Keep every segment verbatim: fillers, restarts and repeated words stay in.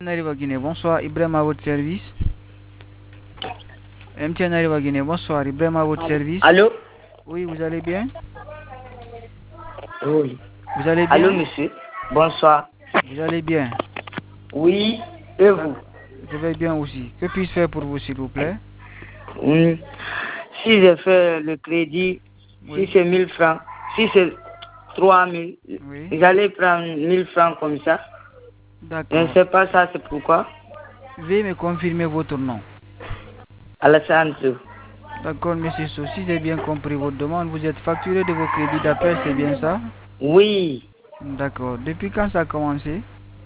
M T N Arriva Guinée, bonsoir, Ibrahim à votre service. M T N Arriva Guinée, bonsoir, Ibrahim à votre service. Allô? Oui, vous allez bien? Oui. Vous allez bien? Allô, monsieur? Bonsoir. Vous allez bien? Oui, et vous? Je vais bien aussi. Que puis-je faire pour vous, s'il vous plaît? Oui. Si j'ai fait le crédit, Oui. si c'est mille francs, si c'est trois mille, Oui. j'allais prendre mille francs comme ça. Je D'accord. ne sais pas ça, c'est pourquoi. Veuillez me confirmer votre nom. Alassane Sow. D'accord, monsieur So. Si j'ai bien compris votre demande, vous êtes facturé de vos crédits d'appel, c'est bien ça? Oui. D'accord. Depuis quand ça a commencé?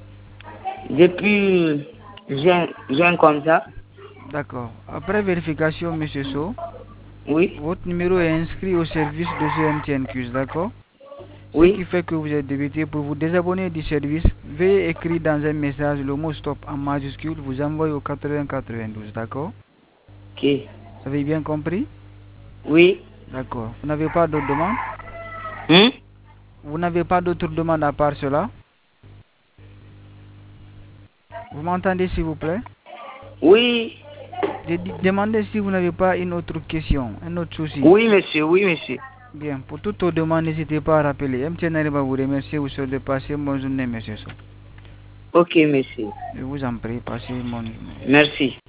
Depuis juin, juin comme ça. D'accord. Après vérification, monsieur So, Oui. votre numéro est inscrit au service de ce M T N Q S, d'accord? Ce Oui. qui fait que vous êtes débité. Pour vous désabonner du service, veuillez écrire dans un message le mot stop en majuscule, vous envoyez au quatre-vingts quatre-vingt-douze, d'accord? Ok. Vous avez bien compris? Oui. D'accord. Vous n'avez pas d'autres demandes? Hum? Vous n'avez pas d'autres demandes à part cela? Vous m'entendez, s'il vous plaît? Oui. J'ai dit- demandé si vous n'avez pas une autre question, un autre souci. Oui, monsieur. Oui, monsieur. Bien, pour toutes vos demandes, n'hésitez pas à rappeler. M T N arrive à vous remercier, vous souhaite de passer une bonne journée, monsieur So. Ok, monsieur. Je vous en prie, passez une bonne journée. Merci.